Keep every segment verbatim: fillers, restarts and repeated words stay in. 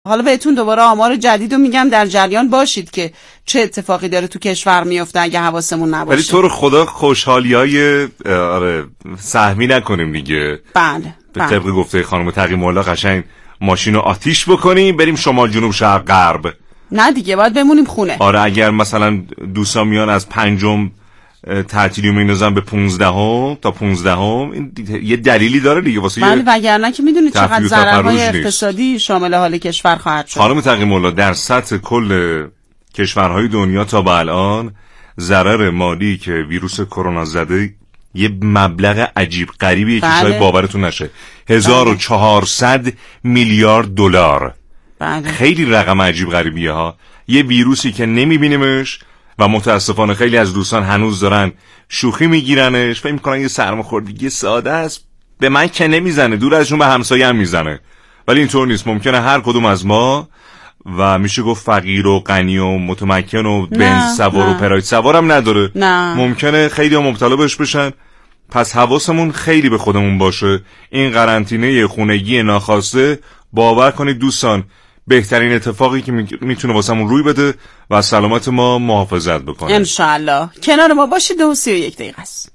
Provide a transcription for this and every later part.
حالا بهتون دوباره آمار جدید رو میگم، در جریان باشید که چه اتفاقی داره تو کشور میفته اگه حواسمون نباشه. ولی تو رو خدا خوشحالیای آره سهمی نکنیم دیگه. بله به طبق گفته خانم تقی‌مولا قشنگ ماشین رو آتیش بکنیم بریم شمال جنوب شرق غرب. نه دیگه باید بمونیم خونه. آره اگر مثلا دوستان میان از پنجم تعطیلی میندازن به پونزدهم تا پونزدهم، یه دلیلی داره دیگه واسه. بله وگرنه که میدونید چقدر ضررهای اقتصادی شامل حال کشور خواهد شد. خانم تقی‌مولا در سطح کل کشورهای دنیا تا به الان ضرر مالی که ویروس کرونا زده یه مبلغ عجیب غریبیه که بله. شاید باورتون نشه، هزار و چهارصد میلیارد دلار. بله. خیلی رقم عجیب غریبیه ها. یه ویروسی که نمیبینیمش و متاسفانه خیلی از دوستان هنوز دارن شوخی میگیرنش، فکر میکنن یه سرماخوردگی ساده است، به من که نمیزنه، دور ازشون به همسایه هم میزنه. ولی اینطور نیست. ممکنه هر کدوم از ما و میشه گفت فقیر و غنی و متمکن و بنز سوار و پراید سوار هم نداره. نه. ممکنه خیلی هم مبتلا بهش بشن. پس حواسمون خیلی به خودمون باشه. این قرنطینه خونگی ناخواسته باور کنید دوستان بهترین اتفاقی که میتونه واسمون روی بده و از سلامت ما محافظت بکنه. انشالله. کنار ما باشید. دو سی و یک دقیقه است.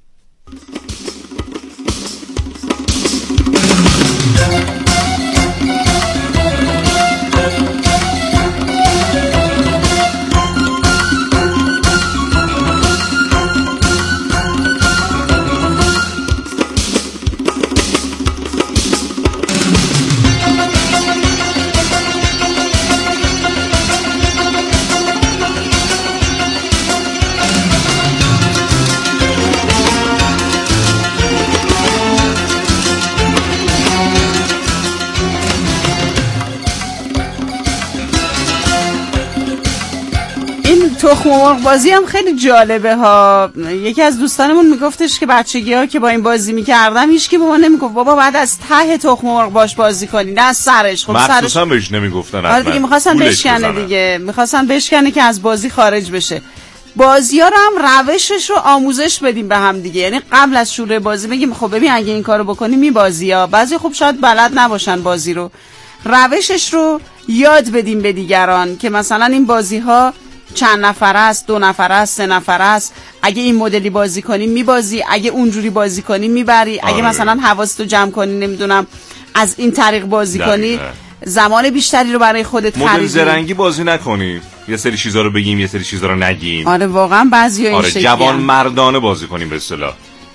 تخم مرغ بازی هم خیلی جالبه ها. یکی از دوستانمون میگفتش که بچگی ها که با این بازی میکردم هیچ کی به ما نمیگفت بابا بعد از ته تخم مرغ باش بازی کنی، نه از سرش. خب مخصوصا بهش نمیگفتن. آره دیگه میخواستن بشکنه دیگه، میخواستن بشکنه که از بازی خارج بشه. بازی ها رو هم روشش رو آموزش بدیم به هم دیگه، یعنی قبل از شروع بازی بگیم خب ببین اگه این کارو بکنی میبازی ها. بعضی خب شاید بلد نباشن بازی رو، روشش رو یاد بدیم به دیگران که مثلا این بازی ها چند نفر است، دو نفر است، سه نفر است، اگه این مدلی بازی کنی میبازی، اگه اونجوری بازی کنی میبری. اگه آره. مثلا حواستو جمع کنی نمیدونم از این طریق بازی دقیقه. کنی زمان بیشتری رو برای خودت خریدی. مدل زرنگی بازی نکنی، یه سری چیزا رو بگیم یه سری چیزا رو نگیم. آره واقعا بعضیا این آره شکلی جوان هم. مردانه بازی کنیم به اصطلاح.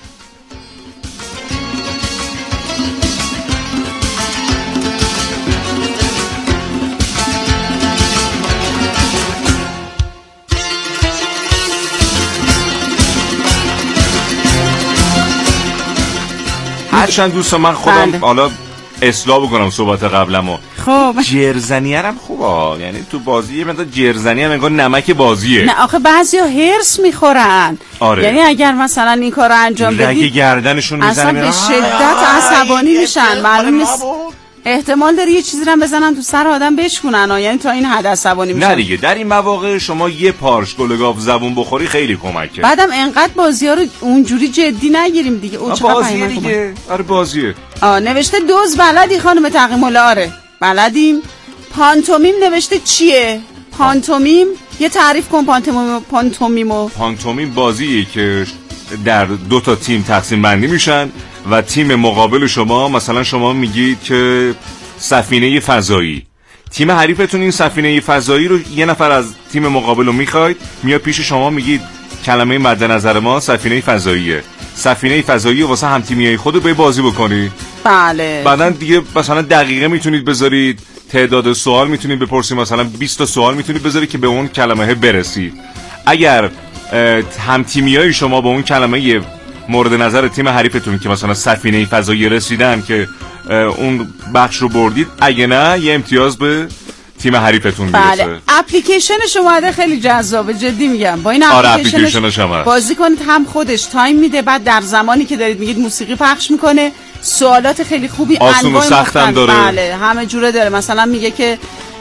هرچند دوستان من خودم حالا اصلاح بکنم صحبت قبلمو. خب جرزنی هم خوبه، یعنی تو بازی یه مقدار جرزنی هم انگار نمک بازیه. نه آخه بعضیا هرس میخورن. آره. یعنی اگر مثلا این کارو انجام بدی رگ گردنشون میزنه اصلا به شدت عصبانی میشن. معلوم نیست احتمال داره یه چیزی رو بزنن تو سر آدم بشکنن، یعنی تا این حد عصبانی میشن. نه دیگه در این مواقع شما یه پارچ گل گاو زبون بخوری خیلی کمکه. بعدم انقدر بازی‌ها رو اونجوری جدی نگیریم دیگه. او چقدر بازیه دیگه. آره بازیه. آ نوشته دوز بلدی خانم تقی‌مولا؟ آره بلدیم. پانتومیم نوشته چیه؟ پانتومیم یه تعریف کن. پانتومیم پانتومیمو پانتومیم بازیه که در دو تا تیم تقسیم بندی میشن و تیم مقابل شما، مثلا شما میگید که سفینه فضایی، تیم حریفتون این سفینه فضایی رو یه نفر از تیم مقابل رو میخواید، میاد پیش شما میگید کلمه مد نظر ما سفینه فضاییه، سفینه فضایی واسه هم تیمیای خودت به بازی بکنید. بله. بعدن دیگه مثلا دقیقه میتونید بذارید، تعداد سوال میتونید بپرسید، مثلا بیست تا سوال میتونید بذارید که به اون کلمه برسید. اگر هم تیمیای شما به اون کلمه مورد نظر تیم حریفتون که مثلا سفینه فضایی رسیدن که اون بخش رو بردید، اگه نه یه امتیاز به تیم حریفتون میرسه. بله. اپلیکیشنش اومده خیلی جذابه، جدی میگم. با این آره اپلیکیشنش بازی کنید، هم خودش تایم میده، بعد در زمانی که دارید میگید موسیقی پخش میکنه، سوالات خیلی خوبی آسون و سخت هم داره. بله همه جوره داره. مثلا میگه که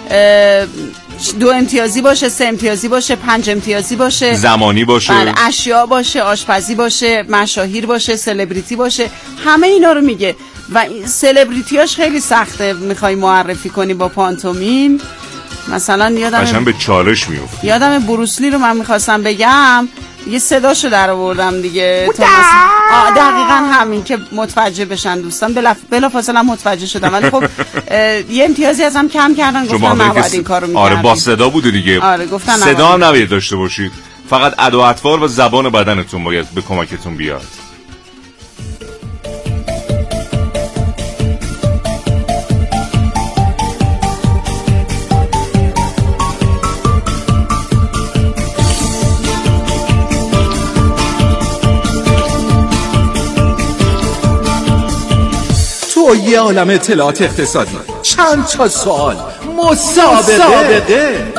دو امتیازی باشه، سه امتیازی باشه، پنج امتیازی باشه، زمانی باشه، بله اشیا باشه، آشپزی باشه، مشاهیر باشه، سلبریتی باشه، همه اینا رو میگه. و این سلبریتیاش خیلی سخته میخوای معرفی کنی با پانتومین. مثلا یادم قشنگ به چالش میفتی. یادم بروسلی رو من میخواستم بگم یه صداشو در آوردم دیگه تا مثلا دقیقاً همین که متوجه بشن دوستان. بلا بلافاصله متوجه شدم ولی خب یه امتیازی ازم کم کردن، گفتن نباید این کارو می‌کردید. آره با صدا بوده دیگه. آره گفتن صدا هم نباید داشته باشید، فقط ادا و اطوار و زبان بدنتون باید به کمکتون بیاد. تو یه عالم اطلاعات اقتصادی، چند تا سوال، مسابقه, مسابقه.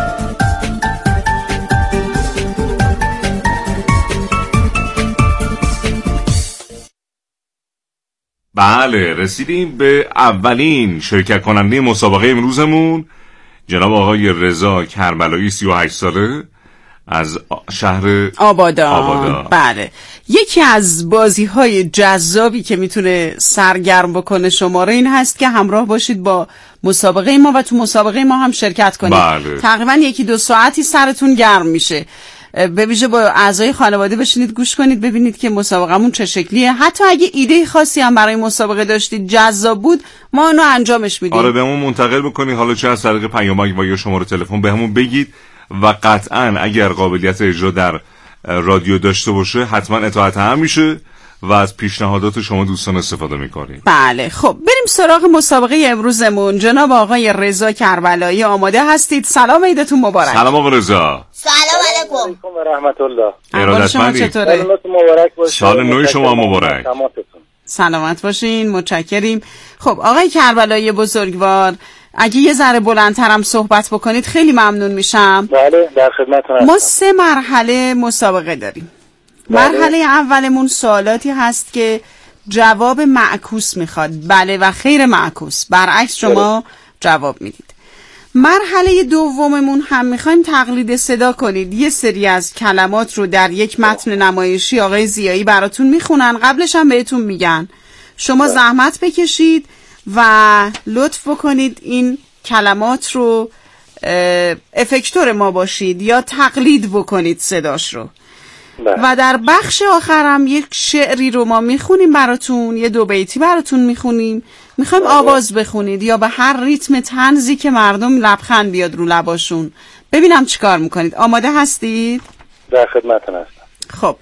بله رسیدیم به اولین شرکت کننده مسابقه امروزمون، جناب آقای رضا کربلایی سی و هشت ساله از شهر آبادان. آبادان. بله یکی از بازی‌های جذابی که میتونه سرگرم بکنه شما رو این هست که همراه باشید با مسابقه ما و تو مسابقه ما هم شرکت کنید. بله. تقریبا یکی دو ساعتی سرتون گرم میشه. به ویژه با اعضای خانواده بشینید گوش کنید ببینید که مسابقهمون چه شکلیه. حتی اگه ایده خاصی هم برای مسابقه داشتید جذاب بود ما اونو انجامش میدیم. آره بهمون منتقل بکنید، حالا چه از طریق پیامک و یا شماره تلفن بهمون بگید و قطعاً اگر قابلیت اجرا در رادیو داشته باشه حتما اطاعت هم میشه و از پیشنهادات شما دوستان استفاده میکنیم. بله خب بریم سراغ مسابقه امروزمون. جناب آقای رضا کربلایی آماده هستید؟ سلام عیدتون مبارک. سلام آقا رضا. سلام علیکم و رحمت الله. احوال شما چطوره؟ مبارک باشه. سال نو شما مبارک. سلامت باشین، متشکریم. خب آقای کربلایی بزرگوار اگه یه ذره بلندترم صحبت بکنید خیلی ممنون میشم. بله در خدمتتون هستم. ما سه مرحله مسابقه داریم. بله. مرحله اولمون سوالاتی هست که جواب معکوس میخواد، بله و خیر معکوس، برعکس شما بله. جواب میدید. مرحله دوممون هم میخوایم تقلید صدا کنید. یه سری از کلمات رو در یک متن نمایشی آقای ضیایی براتون میخونن، قبلش هم بهتون میگن شما بله. زحمت بکشید و لطف بکنید این کلمات رو افکتور ما باشید یا تقلید بکنید صداش رو. بله. و در بخش آخرم یک شعری رو ما میخونیم براتون، یه دو بیتی براتون میخونیم، میخوایم بله. آواز بخونید یا به هر ریتم طنزی که مردم لبخند بیاد رو لباشون. ببینم چیکار میکنید. آماده هستید؟ در خدمتتون هستم. خب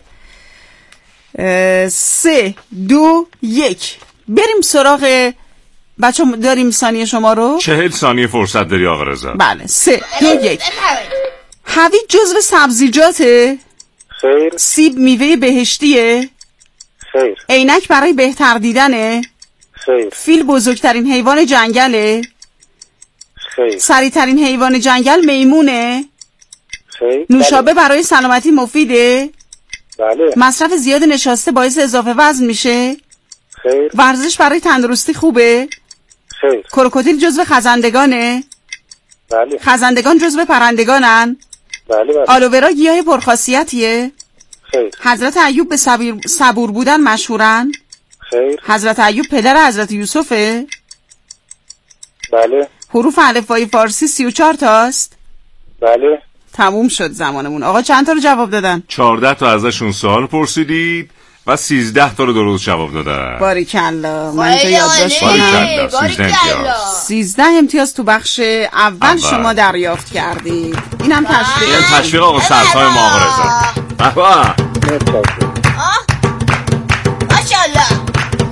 سه دو یک بریم سراغ. بچه داریم ثانیه شما رو؟ چهل ثانیه فرصت داری آقا رضا. بله سه دو یک. هویج جزو سبزیجاته؟ خیر. سیب میوه بهشتیه؟ خیر. عینک برای بهتر دیدنه؟ خیر. فیل بزرگترین حیوان جنگله؟ خیر. سریعترین حیوان جنگل میمونه؟ خیر. نوشابه بله. برای سلامتی مفیده؟ بله. مصرف زیاد نشاسته باعث اضافه وزن میشه؟ خیر. ورزش برای تندرستی خوبه؟ خیر. کروکودیل جزو خزندگانه؟ بله. خزندگان جزو پرندگانن؟ بله بله. آلوورا گیاه پرخاصیتیه؟ خیر. حضرت ایوب به صبور, صبور بودن مشهورن؟ خیر. حضرت ایوب پدر حضرت یوسفه؟ بله. حروف الفبای فارسی سی و چهار تاست؟ بله. تموم شد زمانمون. آقا چند تا رو جواب دادن؟ چهارده تا ازشون سوال پرسیدید و سیزده تا رو درست جواب دادن. باریکلا. من تو یادداشت کنم. باریکلا. سیزده امتیاز تو بخش اول, اول. شما دریافت کردید. اینم تشویق. این تشویق آقا سرسای ما آقا رضا. بابا. ماشاءالله.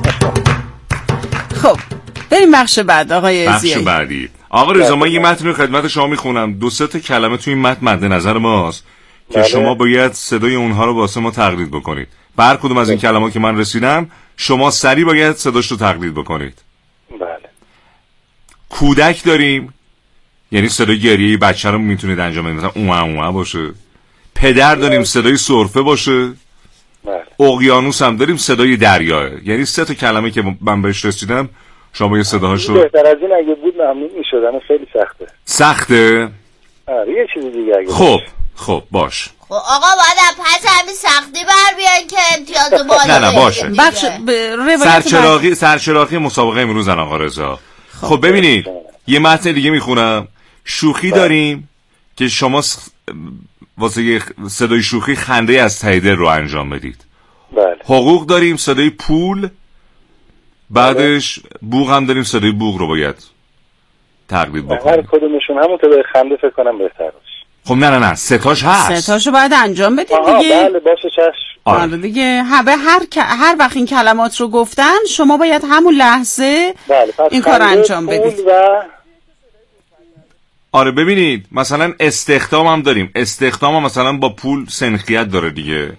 خب بریم بخش بعد آقای بخش زیایی. بعدی. آقا رضا من یه متن رو خدمت شما میخونم. دو سه تا کلمه تو این متن مد نظر ماست که بله. شما باید صدای اونها رو واسه ما تقلید بکنید. بر کدوم از این کلمات که من رسیدم شما سریع باید صداش رو تقلید بکنید. بله. کودک داریم، یعنی صدای گریه بچه رو میتونید انجام بدید، مثلا اوه اوه باشه. پدر داریم صدای سرفه باشه. بله. اقیانوس هم داریم صدای دریاه. یعنی سه تا کلمه که من بهش رسیدم شما یه صداهاشو. بهتر از این اگه بود ممنون میشدم. خیلی سخته. سخته؟ آره یه چیز دیگه اگه خب باشه. خب باش خب آقا باید پس همین سختی بر بیان که امتیاز بالا. نه نه باشه. بخش سرچراغی سرچراغی مسابقه امروز آقا رضا. خب ببینید یه متن دیگه میخونم. شوخی داریم که شما واسه صدای شوخی خنده از ته دل رو انجام بدید. بله. حقوق داریم صدای پول، بعدش بوق هم داریم صدای بوق رو باید تقلید بکنیم. هر کدومشون همون صدای خنده فکر کنم بهتر باشه. خب نه نه نه ستاش هست. ستاشو باید انجام بدیم دیگه. بله باشه چشم. آره دیگه همه هر هر وقت این کلمات رو گفتن شما باید همون لحظه بله. این کار انجام بدید. و... آره ببینید مثلا استخدام هم داریم. استخدام هم مثلا با پول سنخیت داره دیگه.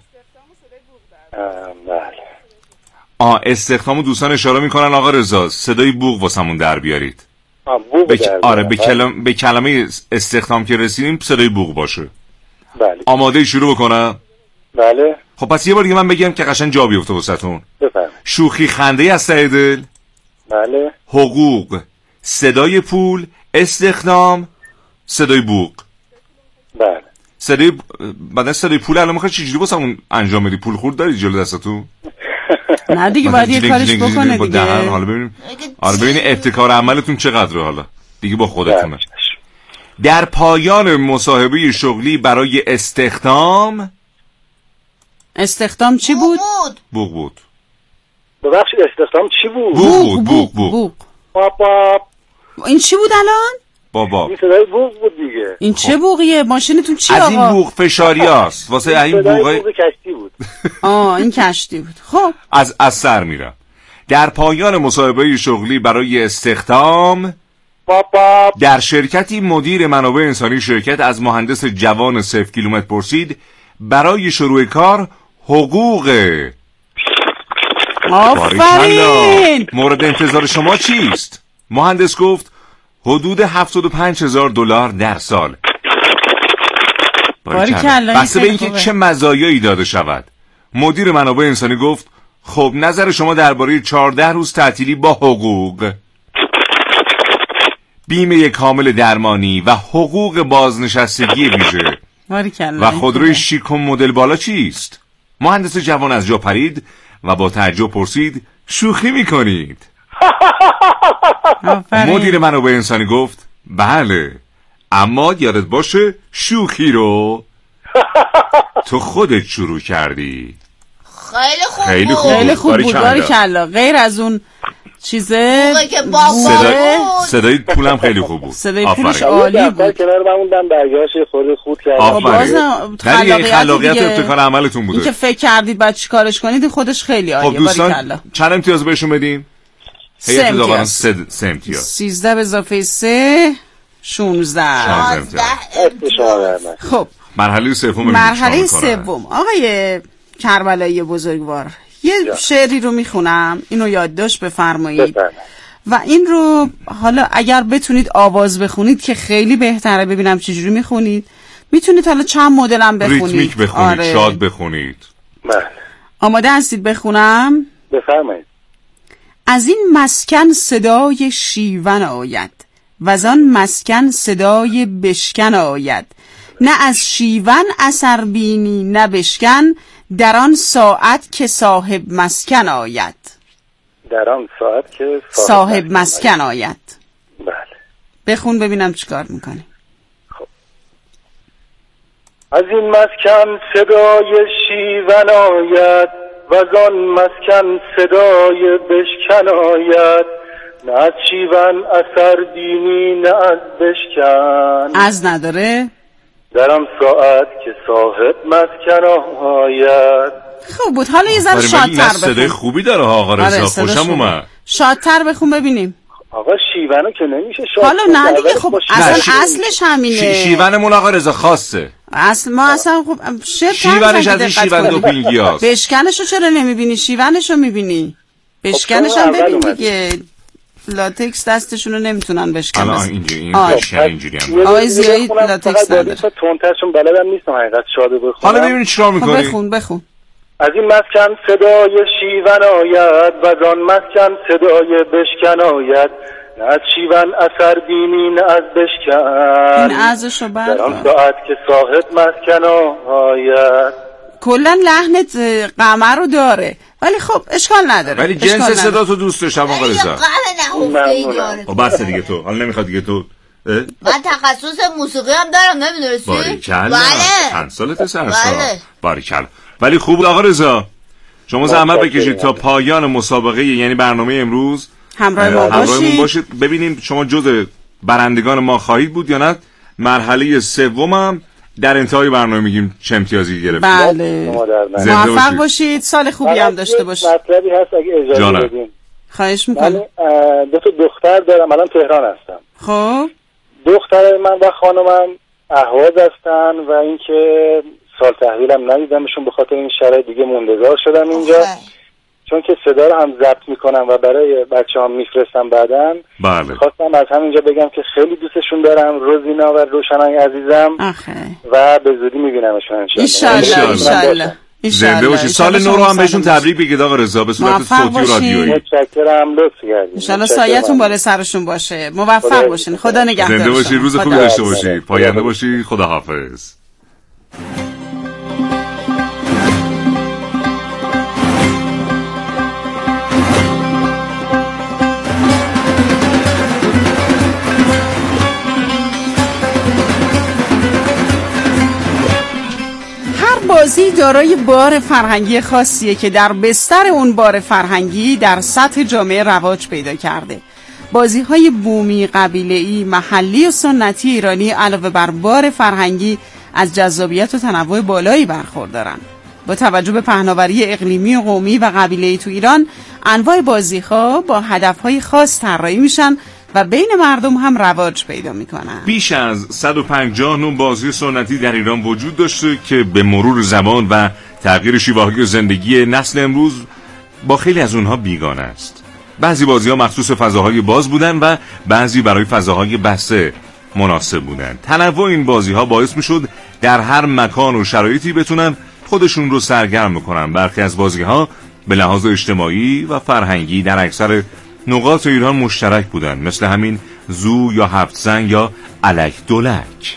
بله. آه استخدامو دوستان اشاره میکنن آقا رضا صدای بوق واسمون در بیارید. آه بوق بک... در آره به کلم... به کلمه استخدام که رسیدیم صدای بوق باشه. بله. آماده شروع بکنم؟ بله. خب پس یه بار دیگه من بگم که قشنگ جا بیفته واسهتون. بفرمایید. شوخی خنده از ته دل. بله. حقوق صدای پول، استخدام صدای بوق. بله. صدای بعد صدای پول الان میخوای چجوری واسمون انجام بدی؟ پول خورد داری جلو دستتون؟ نه دیگه باید یه کارش بکنه دیگه. حالا ببینیم آره ببینید ابتکار عملتون چقدره حالا دیگه با خودتونه. در پایان مصاحبه شغلی برای استخدام. استخدام چی بود؟ بوق بود. ببخشید استخدام چی بود؟ بوق بود بوق بوق. بابا این چی بود الان؟ بابا این صدای بوق بود دیگه. این چه بوقیه؟ ماشینتون چی آقا؟ از این بوق فشاریاست واسه این بوقه. بوق کشتی بود. آه این کشتی بود. خب از از سر میرم. در پایان مصاحبه شغلی برای استخدام بابا در شرکتی مدیر منابع انسانی شرکت از مهندس جوان صفر کیلومتر پرسید برای شروع کار حقوق. آفرین. مورد انتظار شما چیست؟ مهندس گفت حدود هفتاد و پنج هزار دلار در سال. بسته به اینکه چه مزایایی داده شود. مدیر منابع انسانی گفت خب نظر شما درباره چهارده روز تعطیلی با حقوق، بیمه کامل درمانی و حقوق بازنشستگی ویژه و خودروی شیک و مدل بالا چیست؟ مهندس جوان از جا پرید و با تعجب پرسید شوخی میکنید؟ مدیر منابع انسانی گفت بله اما یادت باشه شوخی رو تو خودت شروع کردی. خیلی خوب خیلی خوب بود. خیلی خوب بود. باریکلا. غیر از اون چیزه صدای صدای پولم خیلی خوب بود. صدای پولش عالی بود. کنار موندم درگاهش خورده خورد کرد. آفرین. خیلی خلاقیت و ابتکار عملتون بوده. این که فکر کردید بعد چیکارش کنید خودش خیلی عالیه. خب دوستان چند امتیاز بهشون بدیم؟ سه امتیاز. سه امتیاز. سیزده به اضافه سه شانزده. خب مرحله سوم. مرحله سوم آقای کربلایی بزرگوار یه شعری رو میخونم اینو یادداشت بفرمایید و این رو حالا اگر بتونید آواز بخونید که خیلی بهتره. ببینم چجوری میخونید. میتونید حالا چند مدل هم بخونید. ریتمیک بخونید. آره. شاد بخونید. بله. آماده هستید بخونم؟ بفرمایید. از این مسکن صدای شیون آید و از آن مسکن صدای بشکن آید، نه از شیون اثر بینی نه بشکن، در آن ساعت که صاحب مسکن آید. در آن ساعت که صاحب, صاحب مسکن آید. بله. بخون ببینم چیکار میکنی. خب. از این مسکن صدای شیون آید و از آن مسکن صدای بشکن آید، نه از شیون اثر بینی نه از بشکن. از نداره؟ در آن ساعت که صاحب مسکن آید. خوب بود. حالا یه ذره شادتر بخون. صدای خوبی داره آقا رضا. خوشم اومد. شادتر بخون ببینیم. آقا شیونو که نمیشه شاد. حالا نه دیگه خب اصلا اصلش همینه. شیونمون آقا رضا خاصه. اصل ما اصلا خب شیونش از این شیون دوپینگیاست. بشکنشو چرا نمیبینی؟ شیونشو میبینی. بشکنش هم ببین دیگه. لاتکس دستشونو نمیتونن بشکنن. الان اینجوری این بشکن اینجوری هم. آقای زیایی لاتکس نداره. تونترشون بلدم نیستم حقیقت شاده بخونم. حالا ببین چیکار میکنی؟ بخون بخون. از این مسکن صدای شیون آید و از آن مسکن صدای بشکن آید، نه از شیون اثر بینی نه از بشکن، این ازشو بردار در آن ساعت که صاحب مسکن آید. کلا لحنت قمر رو داره ولی خب اشکال نداره. ولی جنس صدا تو دوست داشتم آقا رضا. ممنونم. بس دیگه تو حالا نمیخواد دیگه تو من تخصص موسیقی هم دارم نمیدونستی؟ باریکلا. بله. چند سالته سرسا؟ بله. باریکلا. ولی خوب آقا رضا شما زحمت بکشید تا پایان مسابقه یعنی برنامه امروز همراه ما همراهمون باشید. باشید ببینیم شما جز برندگان ما خواهید بود یا نه. مرحله سومم در انتهای برنامه میگیم چه امتیازی گرفتید. بله موفق باشید، سال خوبی هم داشته باشید. مطلبی هست اگه اجازه جانم. بدین. خواهش میکنم. من دو تا دختر دارم، الان تهران هستم. خب دختر من و خانمم اهواز هستن و اینکه سال تحویلم ندیدمشون به خاطر این شرایط دیگه موندگار شدم اینجا. چون که صدا رو هم ضبط میکنم و برای بچه هم میفرستم بعدن. بله. خواستم از همینجا بگم که خیلی دوستشون دارم، روزینا و روشنای عزیزم. آخه. و به زودی میبینمشون انشالله. انشالله. زنده باشید. سال نو رو هم بهشون تبریک بگید آقا رضا به صورت صوتی و رادیویی. متشکرم، لطف کردید. انشالله سایه‌تون بالا سرشون باشه. موفق باشین. خدا نگهدارتون. زنده باشید، روز خوبی داشته باشید، پاینده باشید. خداحافظ. بازی دارای بار فرهنگی خاصیه که در بستر اون بار فرهنگی در سطح جامعه رواج پیدا کرده. بازی‌های بومی، قبیله‌ای، محلی و سنتی ایرانی علاوه بر بار فرهنگی از جذابیت و تنوع بالایی برخوردارن. با توجه به پهناوری اقلیمی و قومی و قبیله‌ای تو ایران، انواع بازی‌ها با هدف‌های خاص طراحی میشن و بین مردم هم رواج پیدا میکنن. بیش از صد و پنجاه نوع بازی سنتی در ایران وجود داشته که به مرور زمان و تغییر شیوه‌های زندگی نسل امروز با خیلی از اونها بیگانه است. بعضی بازی‌ها مخصوص فضاهای باز بودن و بعضی برای فضاهای بسته مناسب بودن. تنوع این بازی‌ها باعث میشد در هر مکان و شرایطی بتونن خودشون رو سرگرم بکنن. برخی از بازی‌ها به لحاظ اجتماعی و فرهنگی در اکثر نقاط ایران مشترک بودن، مثل همین زو یا هفت زن یا الک دولک.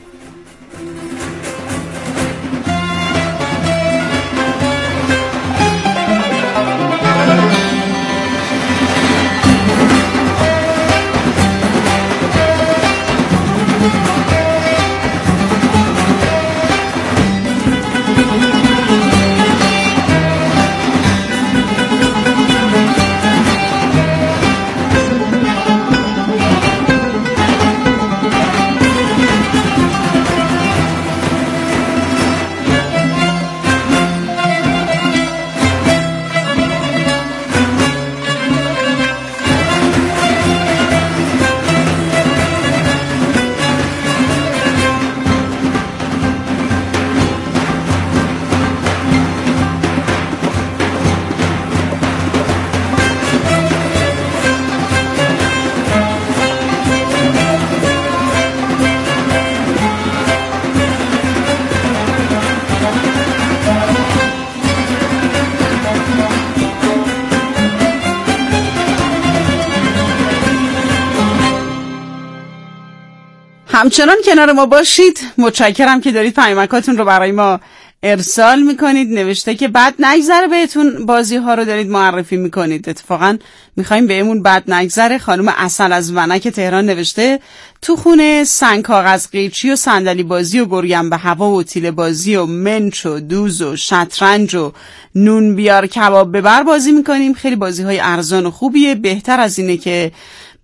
همچنان کنار ما باشید. متشکرم که دارید پیامکاتون رو برای ما ارسال میکنید. نوشته که بد نگذره بهتون بازی ها رو دارید معرفی میکنید. اتفاقا میخوایم بهمون بد نگذره. خانم اصل از ونک تهران نوشته تو خونه سنگ کاغذ قیچی و صندلی بازی و گریم به هوا و تیله بازی و منچ و دوز و شطرنج و نون بیار کباب ببر بازی میکنیم. خیلی بازی های ارزان و خوبیه. بهتر از اینه که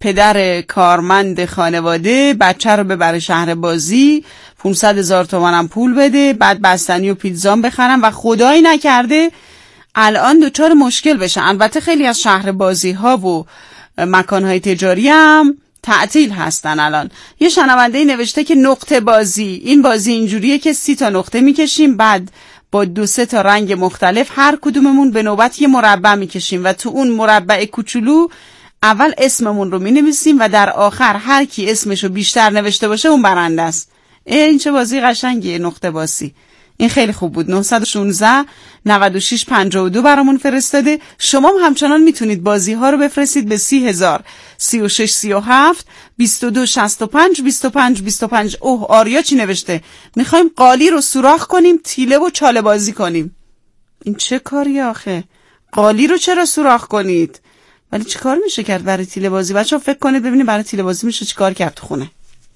پدر کارمند خانواده بچه رو ببره شهر بازی، پانصد هزار تومانم پول بده، بعد بستنی و پیتزام بخرم و خدایی نکرده الان دوچار مشکل بشه. البته خیلی از شهر بازی ها و مکان های تجاری هم تعطیل هستن الان. یه شنونده نوشته که نقطه بازی، این بازی اینجوریه که سی تا نقطه میکشیم، بعد با دو سه تا رنگ مختلف هر کدوممون به نوبت یه مربع میکشیم و تو اون مربع کوچولو اول اسممون رو می‌نویسیم و در آخر هر کی اسمشو بیشتر نوشته باشه اون برنده است. این چه بازی قشنگیه نقطه بازی. این خیلی خوب بود. نه یک شش نود و شش پنجاه و دو برامون فرستاده. شما هم همچنان میتونید بازی ها رو بفرستید به سی هزار سی و شش سی و هفت بیست و دو شصت و پنج بیست و پنج بیست و پنج. اوه آریا چی نوشته؟ میخوایم قالی رو سوراخ کنیم، تیله و چاله بازی کنیم. این چه کاری آخه؟ قالی رو چرا سوراخ کنید؟ ولی چی کار میشه کرد برای تیله بازی؟ بچه‌ها فکر کنید ببینید برای تیله بازی میشه چی کار کرد تو خونه.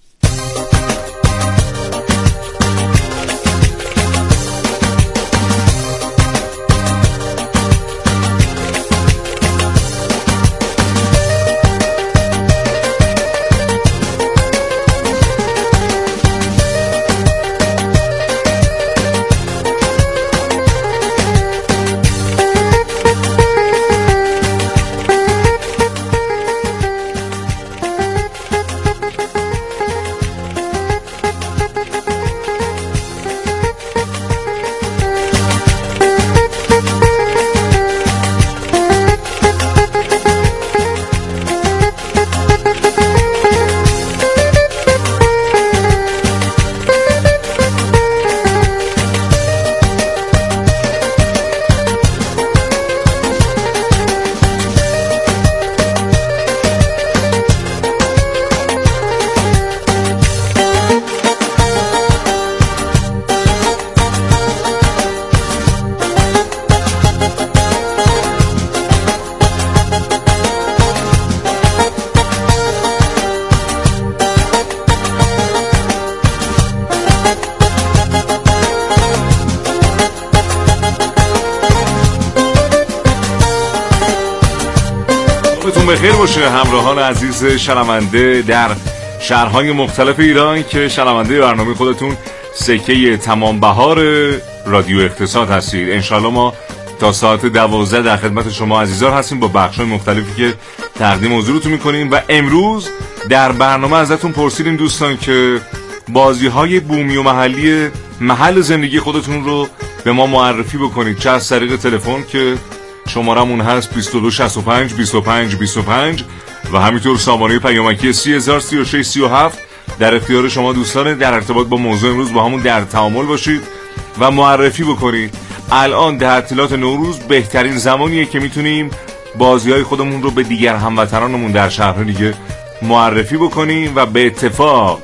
بخیر باشه همراهان عزیز شنونده در شهرهای مختلف ایران که شنونده برنامه خودتون سکه تمام بهار رادیو اقتصاد هستید. انشالله ما تا ساعت دوازده در خدمت شما عزیزان هستیم با بخش‌های مختلفی که تقدیم حضورتون میکنیم و امروز در برنامه ازتون پرسیدیم دوستان که بازی‌های بومی و محلی محل زندگی خودتون رو به ما معرفی بکنید، چه از طریق تلفن که شمارمون هست بیست و دو شصت و پنج بیست و پنج بیست و پنج و همینطور سامانه پیامکی سی هزار سی و شش سی و هفت در اختیار شما دوستان در ارتباط با موضوع امروز با همون در تعامل باشید و معرفی بکنید. الان در تعطیلات نوروز بهترین زمانیه که میتونیم بازی‌های خودمون رو به دیگر هموطنانمون در شهرهای دیگه معرفی بکنیم و به اتفاق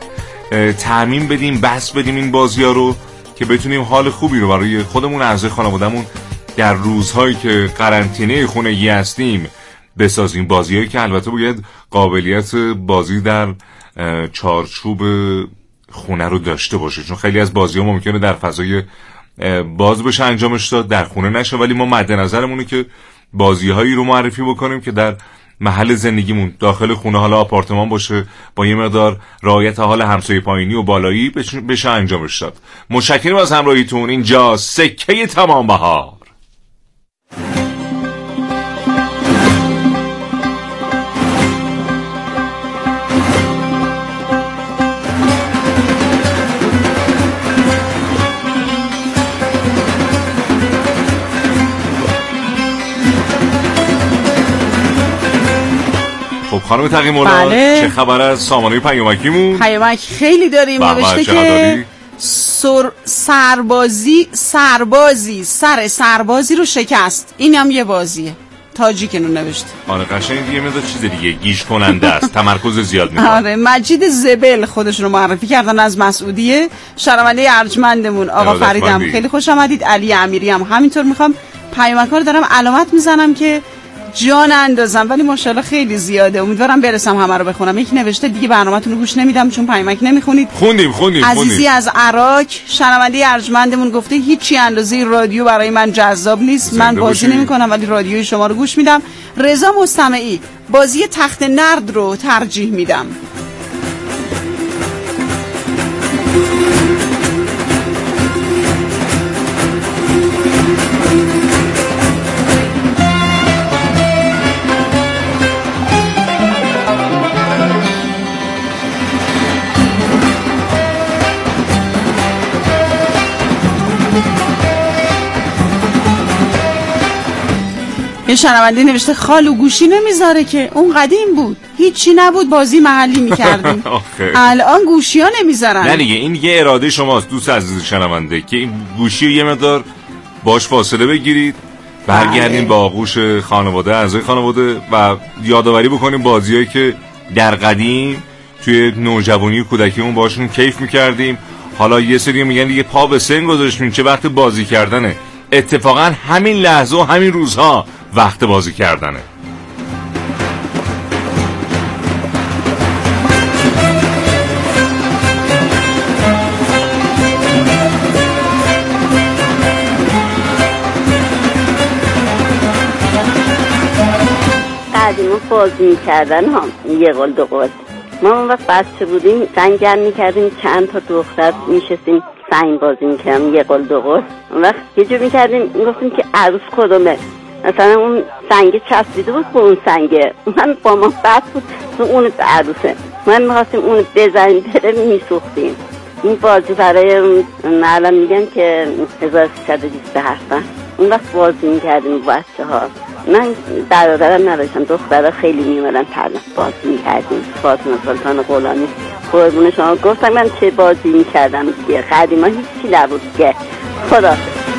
تأمین بدیم، بس بدیم این بازی‌ها رو که بتونیم حال خوبی رو برای خودمون، اعضای خانواده‌مون در روزهایی که قرنطینه خونگی هستیم بسازیم. بازی‌هایی که البته باید قابلیت بازی در چارچوب خونه رو داشته باشه، چون خیلی از بازی‌ها ممکنه در فضای باز بشه انجامش داد، در خونه نشه، ولی ما مد نظرمونه که بازی‌هایی رو معرفی بکنیم که در محل زندگیمون داخل خونه، حالا آپارتمان باشه، با یه مقدار رعایت حال همسایه پایینی و بالایی بشه انجامش داد. متشکرم از همراهیتون. اینجا سکه تمام بهار. خب خانم تقی مولا، بله. چه خبر از سامانه پیامکیمون؟ پیامک خیلی داریم. نوشته که سر سربازی سربازی سر سربازی رو شکست. این هم یه بازیه. تاجیکنون نوشته. آره قشنگ یه مقدار چیز دیگه گیج کننده است. تمرکز زیاد میکنه. آره مجید زبل خودشون رو معرفی کردن از مسعودیه. شنونده ارجمندمون آقا فریدم خیلی خوش آمدید. علی امیری هم همینطور. میخوام پیامک‌ها رو دارم علامت میزنم که جان اندازم، ولی ماشاءالله خیلی زیاده. امیدوارم برسم همه رو بخونم. یکی نوشته دیگه برنامه‌تون رو گوش نمیدم چون پیامک نمیخونید. خوندیم خوندیم عزیزی خوندیم. از عراق شنونده ارجمندمون گفته هیچی اندازه رادیو برای من جذاب نیست. من بازی نمی‌کنم ولی رادیوی شما رو گوش میدم. رضا مستمعی بازی تخت نرد رو ترجیح میدم. یه شنونده نوشته خالو گوشی نمیذاره که اون قدیم بود، هیچی نبود، بازی محلی میکردیم. الان گوشی ها نمیذارن. نه دیگه این یه اراده شماست دوست عزیز شنونده که این گوشی رو یه مقدار باش فاصله بگیرید، برگردیم با آغوش خانواده، اعضای خانواده و یادآوری بکنیم بازیایی که در قدیم توی نوجوانی و کودکیمون باشون کیف میکردیم. حالا یه سری میگن دیگه پا به سن گذاشتیم، چه وقت بازی کردنه. اتفاقا همین لحظه و همین روزها وقت بازی کردنه. قدیما بازی میکردن هم یه قول دو قول. ما اون وقت بچه بودیم سنگ گرم میکردیم، چند تا دختر میشستیم سنگ بازی میکردیم یه قول دو قول. اون وقت یه جور میکردیم میگفتیم که عروس کدومه، مثلا اون سنگ چسبیده بود به اون سنگه، من با ما بد بود تو اون عروسه، من میخواستیم اون بزنیم بره میسوختیم. این بازی برای الان میگن که هزار و سیصد و بیست هستن. اون وقت بازی میکردیم بچه ها. من برادرم نداشتم، دخترها خیلی میومدن تنها بازی میکردیم. فاطمه سلطان غلامی قربون شما گفتم من چه بازی میکردم دیگه. قدیما هیچی نبود که. خدا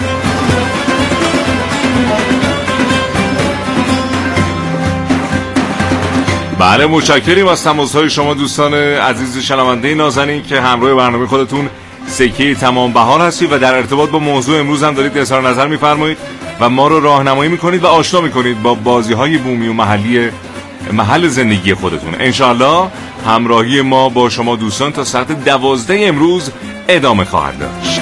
بله متشکریم از تماس‌های شما دوستان عزیز شنونده نازنین که همراه برنامه خودتون سکه تمام بهار هستید و در ارتباط با موضوع امروز هم دارید اظهار نظر می‌فرمایید و ما رو راهنمایی می‌کنید و آشنا می‌کنید با بازی‌های بومی و محلی محل زندگی خودتون. انشالله همراهی ما با شما دوستان تا ساعت دوازده امروز ادامه خواهد داشت.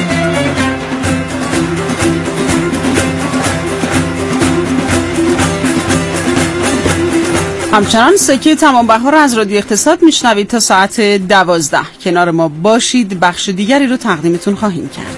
همچنان سکه تمام بهار از رادیو اقتصاد میشنوید تا ساعت دوازده. کنار ما باشید، بخش دیگری رو تقدیمتون خواهیم کرد.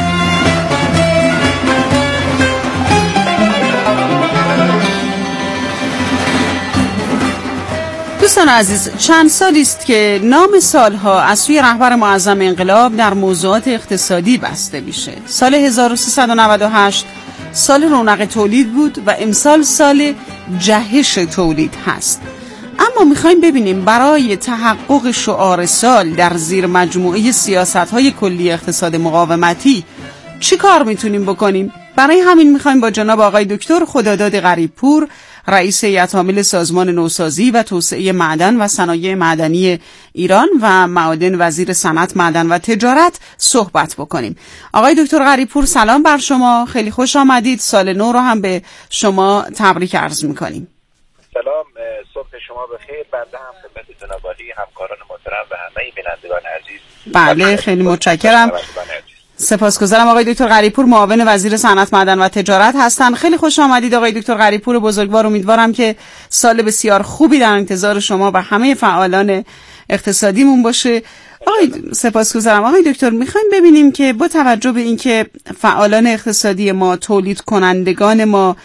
دوستان عزیز، چند سالی است که نام سالها از سوی رهبر معظم انقلاب در موضوعات اقتصادی بسته میشه. سال هزار و سیصد و نود و هشت سال رونق تولید بود و امسال سال جهش تولید هست. اما میخوایم ببینیم برای تحقق شعار سال در زیر مجموعه سیاست‌های کلی اقتصاد مقاومتی چی کار میتونیم بکنیم؟ برای همین میخوایم با جناب آقای دکتر خداداد غریبپور، رئیس هیئت عامل سازمان نوسازی و توسعه معدن و صنایع معدنی ایران و معادن وزیر صنعت، معدن و تجارت صحبت بکنیم. آقای دکتر غریبپور سلام بر شما، خیلی خوش آمدید. سال نو رو هم به شما تبریک عرض میکنیم. سلام، صبح شما بخیر. بنده هم خدمت جناب عالی، همکاران محترم و همه بینندگان عزیز. بله خیلی متشکرم. سپاسگزارم. آقای دکتر غریبپور معاون وزیر صنعت، معدن و تجارت هستند. خیلی خوش آمدید آقای دکتر غریبپور بزرگوار. امیدوارم که سال بسیار خوبی در انتظار شما و همه فعالان اقتصادیمون باشه. آقای سپاسگزارم. آقای دکتر میخوایم ببینیم که با توجه به اینکه فعالان اقتصادی ما، تولید کنندگان ما،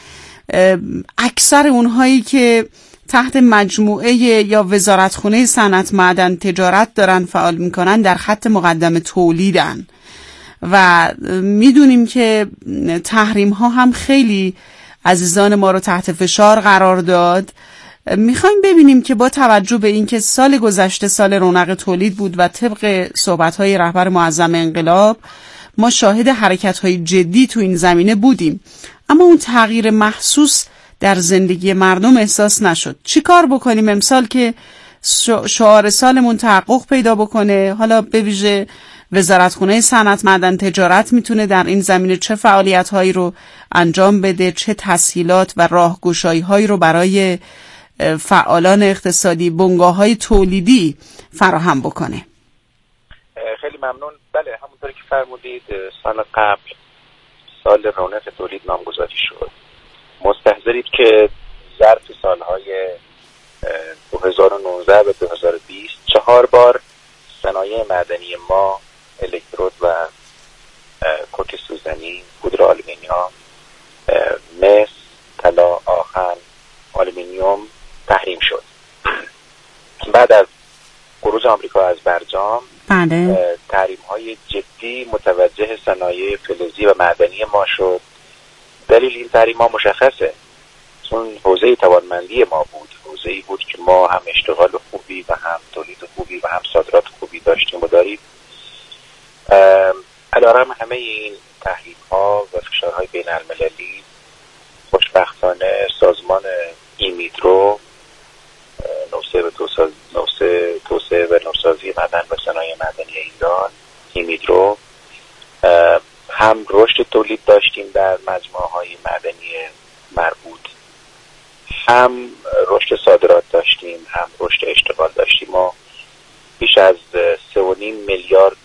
اکثر اونهایی که تحت مجموعه یا وزارتخونه صنعت، معدن، تجارت دارن فعال میکنن در خط مقدم تولیدن و میدونیم که تحریم ها هم خیلی عزیزان ما رو تحت فشار قرار داد. میخوایم ببینیم که با توجه به اینکه سال گذشته سال رونق تولید بود و طبق صحبت های رهبر معظم انقلاب ما شاهد حرکت های جدی تو این زمینه بودیم، اما اون تغییر محسوس در زندگی مردم احساس نشد. چی کار بکنیم امسال که شعار سالمون تحقق پیدا بکنه؟ حالا به ویژه وزارتخونه صنعت، معدن، تجارت میتونه در این زمینه چه فعالیت هایی رو انجام بده، چه تسهیلات و راهگشایی هایی رو برای فعالان اقتصادی، بنگاه های تولیدی فراهم بکنه؟ خیلی ممنون. بله همونطور که فرمودید سال قبل سال رونق تولید نامگذاری شد. مستحضرید که ظرف سالهای دو هزار و نوزده و دو هزار و بیست چهار بار صنایع معدنی ما، الکترود و کوک سوزنی، پودر آلومینیوم، مس، طلا، آهن، آلومینیوم تحریم شد. بعد از خروج آمریکا از برجام تحریم های جدی متوجه صنایع فلزی و معدنی ما شد. دلیل این تحریم ها مشخصه. چون حوزه توانمندی ما بود، حوزه‌ای بود که ما هم اشتغال خوبی و هم تولید خوبی و هم صادرات خوبی داشتیم و داریم. علیرغم همه این تحریم‌ها و فشارهای بین المللی، خوشبختانه سازمان ایمیدرو، نوسه و نوسه توسعه و نوسازی معدن و صنایع معدنی ایران، ایمیدرو، هم رشد تولید داشتیم در مجموعه‌های معدنی مربوط، هم رشد صادرات داشتیم، هم رشد اشتغال داشتیم. ما بیش از سه و نیم میلیارد